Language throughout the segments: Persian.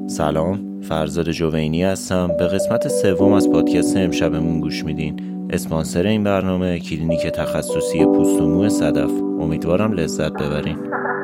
سلام، فرزاد جوینی هستم. به قسمت سوم از پادکست امشبمون گوش میدین. اسپانسر این برنامه کلینیک تخصصی پوست و مو صدف. امیدوارم لذت ببرین.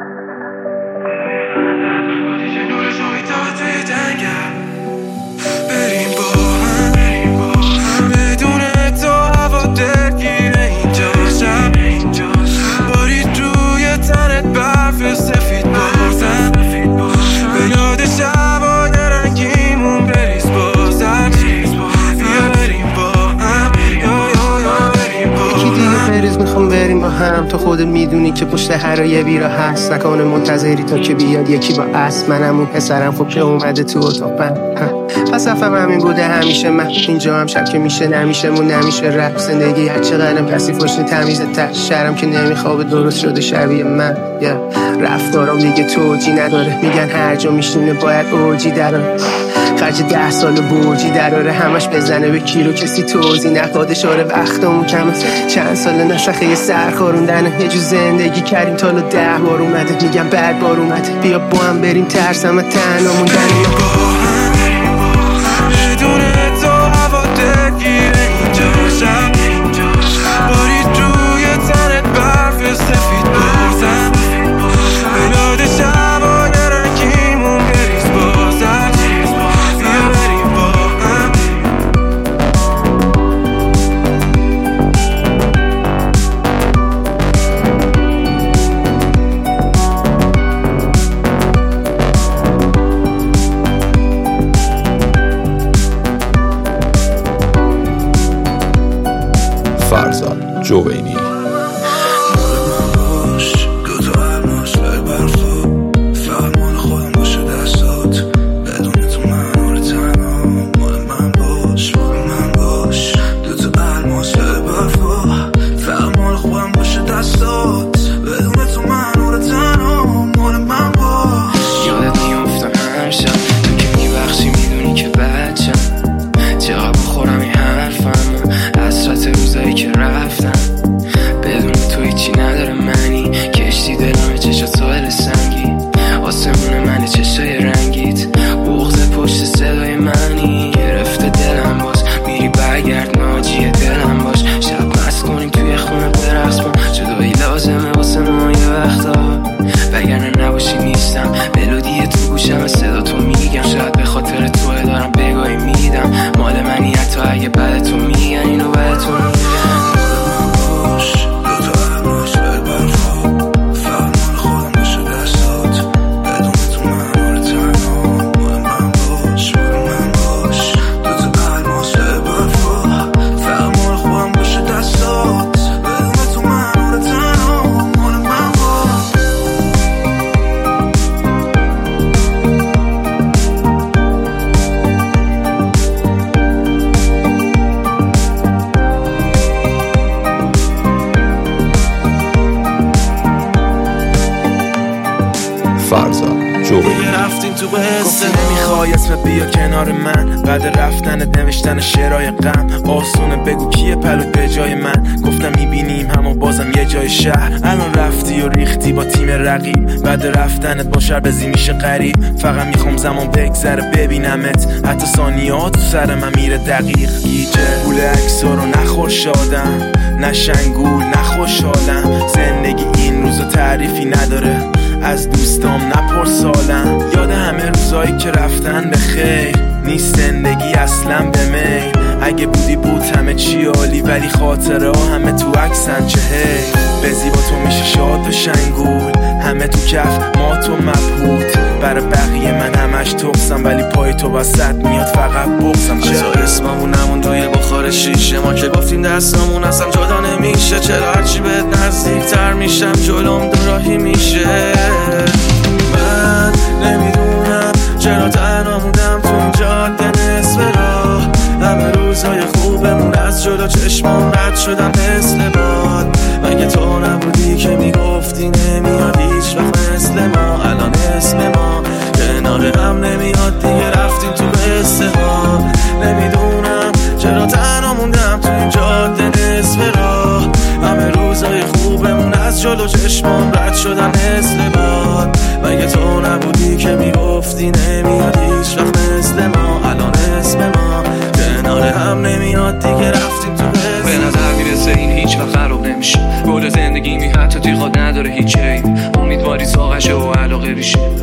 هم تو خودت میدونی که پشت هر یه بیرا هست، نکنه منتظری تا که بیاد یکی با اسب. منم اون پسرم خب که اومده تو اتاقم، پس افهم همین بوده همیشه. من اینجا هم شب که میشه نمیشه مون نمیشه رپ. زندگی هر چقدرم کسی فاشن تمیز تش شرم که نمیخوابه درست شده شبیه من. رفتارم دیگه توجی نداره، میگن هر جا میشینه باید اوجی دراره. خرج 10 سال بوجی دراره، همش بزنه به کیلو کسی توضیح نخواد. اشاره وقتمون کمه، چند سال نسخه سرخوروندنه. یه جو زندگی کردیم تا 10 بار اومده، میگم بعد بار اومده. بیا با هم بریم ترسم تنها موندنه. با هم بدون تو هوا درگیره اینجا شب. بارید روی تنت برف سفید بازم، به یاد شبای رنگیمون بریز بازم. بیا بریم با هم. فرزاد جوینی. رفتیم تو بسته نمیخوای اسم بیا کنار من. بعد رفتنت نوشتن شعرهای غم آسونه، بگو کیه پلوت به جای من. گفتم میبینیم همو بازم یه جای شهر. الان رفتی و ریختی با تیم رقیب، بعد رفتنت با شربزی میشه غریب. فقط میخوام زمان بگذره ببینمت، حتی ثانیات تو سر من میره دقیق. گیجه پول عکسا رو نخور شادم، نه شنگول نه خوشحالم. زندگی این روزا تعریفی نداره، از دوستام نپرسالم. یاد همه روزایی که رفتن به خیر، نیست زندگی اصلا به میل. اگه بودی بود همه چی عالی، ولی خاطره ها همه تو عکسن. چه هی بزی با تو میشه شاد و شنگول، همه تو کف ما تو مبهوت. برای بقیه من همش تقصم، ولی پای تو وسط میاد فقط بغزم. چرا اسممون همون روی بخار شیشه، ما که گفتیم دستمون اصلا جدا نمیشه. چرا هرچی بهت نزدیک تر میشم جلوم دوراهی میشه. من نمیدونم چرا تنها موندم تو این جاده نصف راه. همه روزهای خوبمون از جلو چشمام رد شدم مثل باد. مگه تو نبودی که میگفتی نمیاد هیچ وقت مثل ما. الان اسم ما کنار هم نمیاد دیگه، رفتیم تو قصه ها. نمیدونم چرا تنها موندم تو این جاده نصف راه. همه روزهای خوبمون از جلو چشمام رد شدن مثل باد. مگه تو نبودی که میگفتی نمیاد هیچ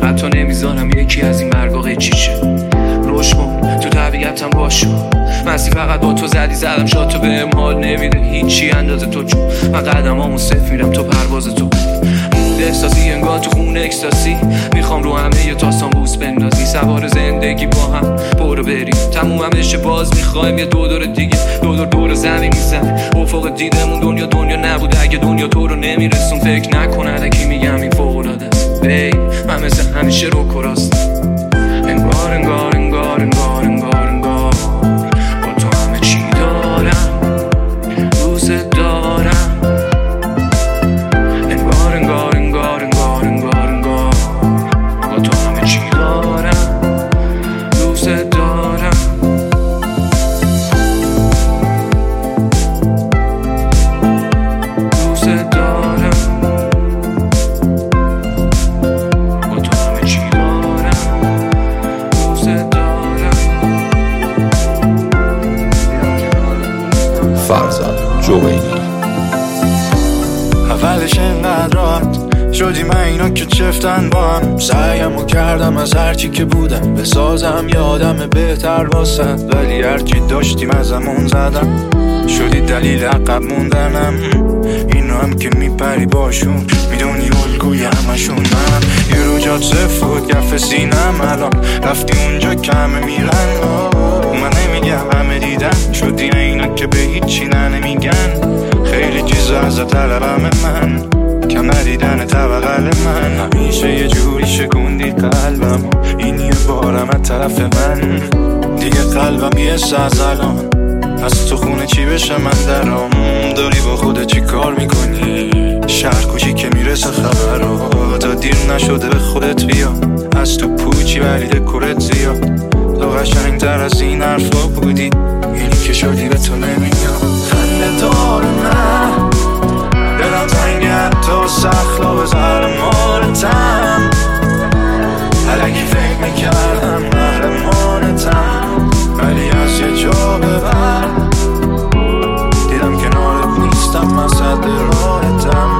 حتی نمیذارم یکی از این مرگا قیچیشه. روش کن تو طبیعتم باشو، مسی فقط با تو زدی زدم شاد تو بهم حال نمیده هیچی اندازه تو، چون من قدمامو صفر میرم تو پرواز تو. احساسی انگار تو خونه اکستاسی، میخوام رو همه یه تاستان بوس بندازی، سوار زندگی با هم برو بریم تموم بشه باز میخوایم یه دور دیگه، دور زمین میزن افق دیدمون دنیا نبود اگه دنیا تو رو نمیرسون، فکر نکنه کی میگم این فوق العاده است. بی من مثل همیشه رو کراست، انگار انگار انگار انگار انگار انگار با تو همه چی دارم روزه دارم، انگار انگار انگار انگار انگار انگار با تو همه چی دارم روزه دارم. روزه دارم با تو همه چی دارم روزه دارم. فرزاد جوینی. اولش اینقدر راحت شدی من اینا که چفتن با هم، سعیمو کردم از هرچی که بودم بسازم یادم بهتر واسد، ولی هرچی داشتیم ازمون زدم شدی دلیل عقب موندنم. اینو هم که میپری باشون میدونی الگوی همشون، من یه رو جات صفر بود گفت سینم، الان رفتی اونجا که همه میرن من نمیگم همه دیدن، شدی اینا که به هیچی نمیگن، خیلی چیز از طلبم من کم ندیدن طبقل من، همیشه یه جوری شکوندی قلبم این یه بارم از طرف من، دیگه قلبم بیست از الان از تو خونه چی بشه من درام، داری با خودت چی کار میکنی شهر کوچی که میرسه خبرها، تا دیر نشده به خودت بیا از تو پوچی ولی دکورت زیاد، تو قشنگ تر از این حرفا بودی اینی که شدی به تو نمیاد، خنده دار من دلم تنگه تو سخلا بذار مالتم، الکی فکر میکردم قهرمانتم ولی از یه جا ببر دیدم کنارت نیستم من صد راحتم.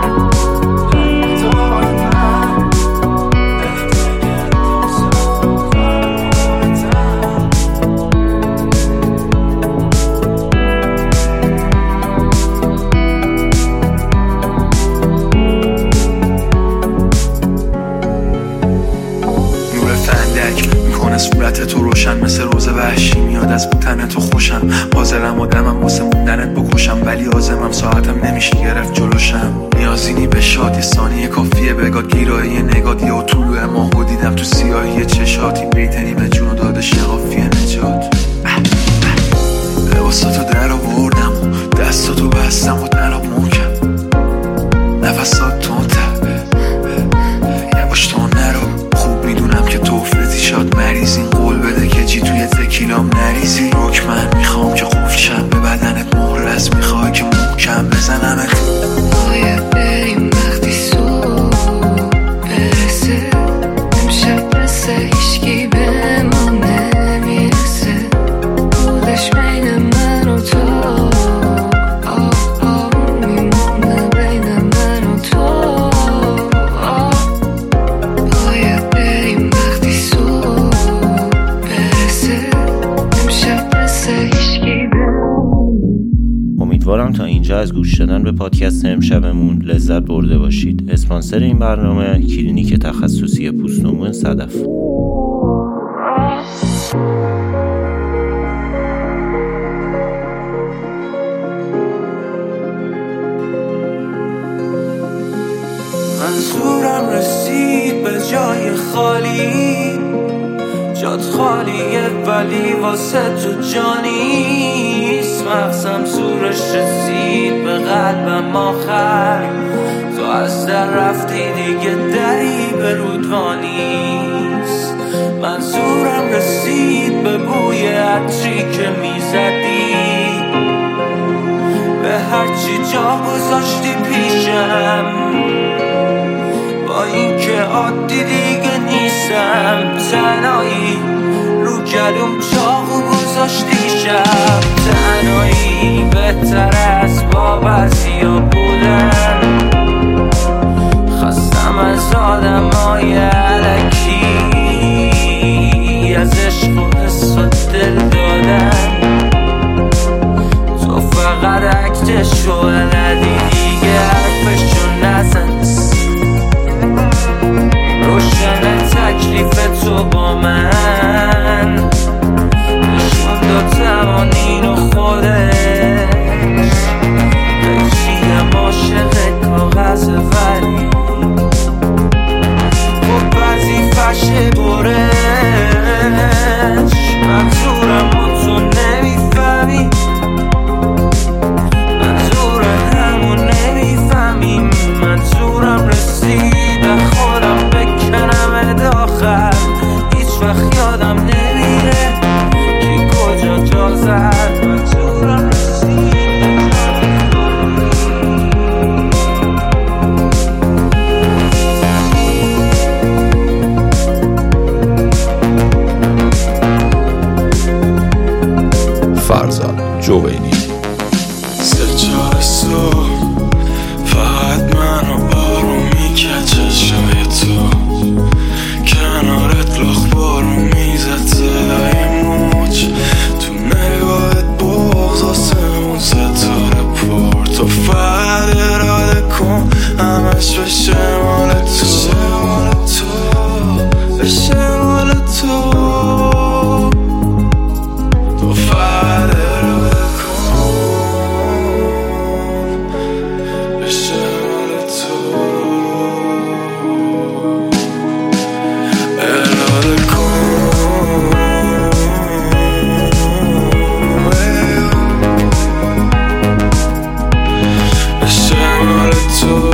صورت تو روشن مثل روز وحشی میاد از بودن تو خوشم، حاضرم آدمم واسه موندنت بکشم ولی عازمم ساعتم نمیشه گرفت جلوشم، نیازینی به شادی ثانیه کافیه بگاد گیرایی نگات یا طلوع ماهو دیدم تو سیاهی چشاتی، بیتنی به جون داده شقافی نجات، لباساتو در آوردم دستاتو بستم و تناب محکم، نفسات تونده یواش تو نرو، خوب میدونم که تو افرتی شاد مریض، این قول بده که چی توی تکیلام نریزی، روک من میخوام که قفل شم به بدنت مهرس، میخوای که محکم بزنمت، باید بریم وقتی صبح برسه، امشب مثل هیچکی به ما نمیرسه، بودش بین من و تو میمونه بین من و تو، باید بریم وقتی صبح برسه، امشب مثل هیچکی به ما. امیدوارم تا اینجا از گوش دادن به پادکست امشبمون لذت برده باشید. اسپانسر این برنامه کلینیک تخصصی پوست و مو صدف. منظورم رسید به جای خالی، جات خالیه ولی واسه تو جانیست، مغزم زورش رسید به قلبم آخر، تو از در رفتی دیگه دری به رودوانیست، منظورم رسید به بوی عطری که میزدی، به هرچی جا گذاشتی پیشم، با این که عادی دیگه نیستم، تنهایی رو گلوم چاقو گذاشتی شب، تنهایی بهتر از با بعضیا بودن، خستم از آدمای الکی، هیچ وقت یادم نمیره کی کجا جا زد و تو رفتی. فرزاد جوینی. سه چهار صبح فقط منو آروم میکرد چشای تو، کنارت لاخ بارون میزد صدای موج، تو نگاهت بغض آسمون ستاره پر، تو فقط اراده کن همش بشه مال تو، بشه مال تو، تو فقط اراده کن بشه مال تو، اراده کن بشه مال تو.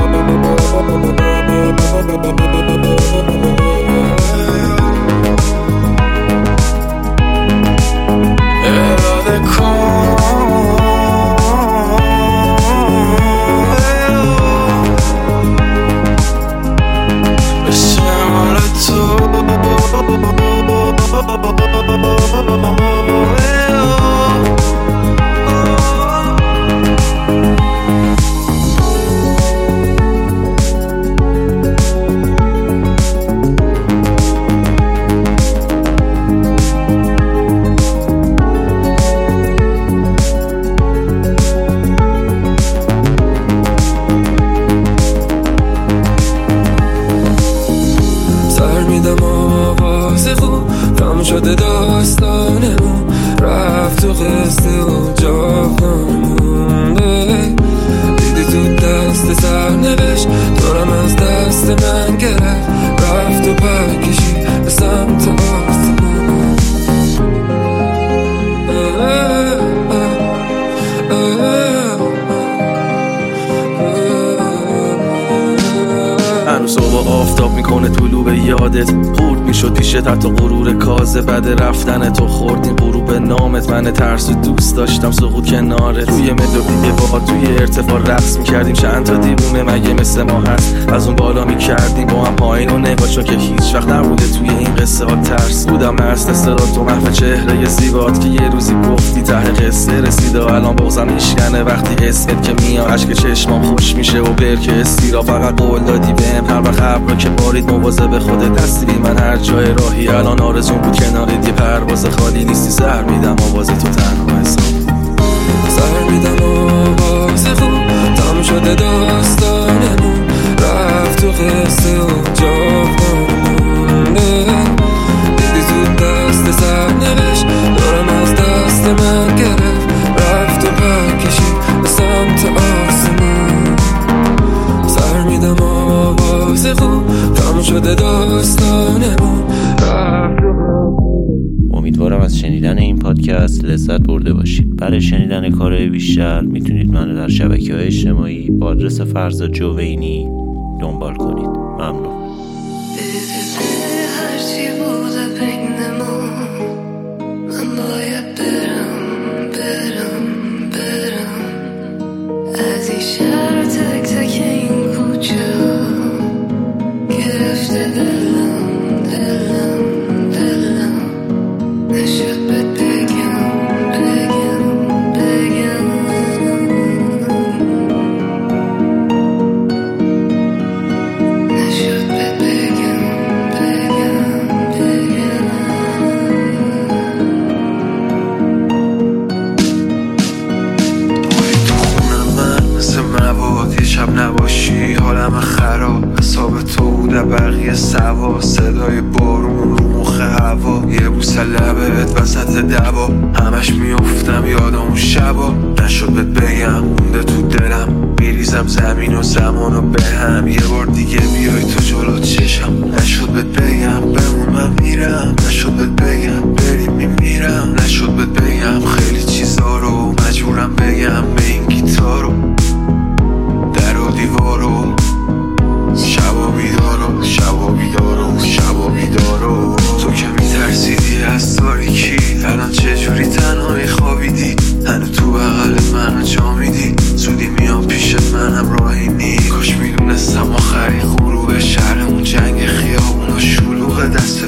شده داستانمون رفت تو قصه و جاهانمون، دیدی تو دست سرنوشت دارم از دست من گرفت، رفت و پرکشی به سمت آسمون. هنوز صبح آفتاب میکنه طلوع به یادت، خورد میشد پیشت حتی غرور کازه، بعد رفتن تو خوردیم غروب نامت، من ترس و دوست داشتم سقوط کنارت، روی ملودی با توی ارتفاع رقص میکردیم، چند تا دیوونه مگه مثل ما هست از اون بالا میکردیم با هم پایین و نگاه، چون که هیچ وقت نبوده توی این قصه ها ترس، بودم مست استراد تو محو چهره زیبات که یه روزی گفتی ته قصه رسیده، الان بغضم میشکنه وقتی اسمت که میاد، اشک چشمام خوش میشه و برکه استیرا، فقط قول دادی بهم هر وقت ابرا که بارید مواظب خودت دستی بی من هر جای راهی، الان آرزون بود کنارت یه پرواز خالی نیستی، سر میدم آواز تو تنها حساب، سر میدم آواز خوب تمام شده داستانمون رفت تو قصه و جاودانمون، دیدی تو دست سرنوشت دارم از دست من گرفت، رفت و پرکشی به سمت آسمون، سر میدم آواز خوب تمام شده داستانمون رفت. امیدوارم از شنیدن این پادکست لذت برده باشید. برای شنیدن کارهای بیشتر میتونید منو در شبکه‌های اجتماعی با آدرس فرزاد جوینی دنبال کنید. ممنون. هرچی بوده بین ما من باید برم از این شهر تک تک این کوچه گرفته دلم نشد بهت بگم نشد بهت بگم تو خونم من مثل مواد یه شب نباشی حالم خراب، حساب تو بوده بقیه سوا، صدای بارون رو مخ هوا، یه بوسه لبت وسط دوا، همش میافتم یادم اون شبا، نشد بهت بگم مونده تو دلم، میریزم زمین و زمانو به هم، یه بار دیگه بیای تو جلو چشم، نشد بهت بگم بمون من میرم، نشد بهت بگم بریم میمیرم، نشد بهت بگم خیلی چیزا رو مجبورم بگم به این گیتارو، در و دیوارو، شب و بیدارو تو که میترسی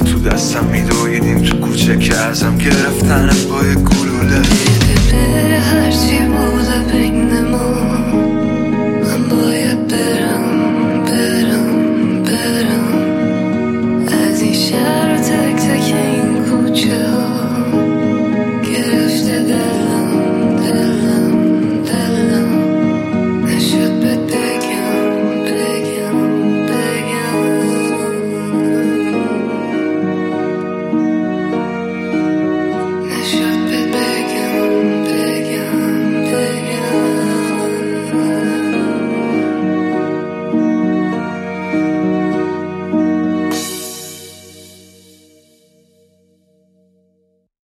تو دستم میدویدیم تو کوچه که ازم گرفتن با یه گلوله هرچی بوده بین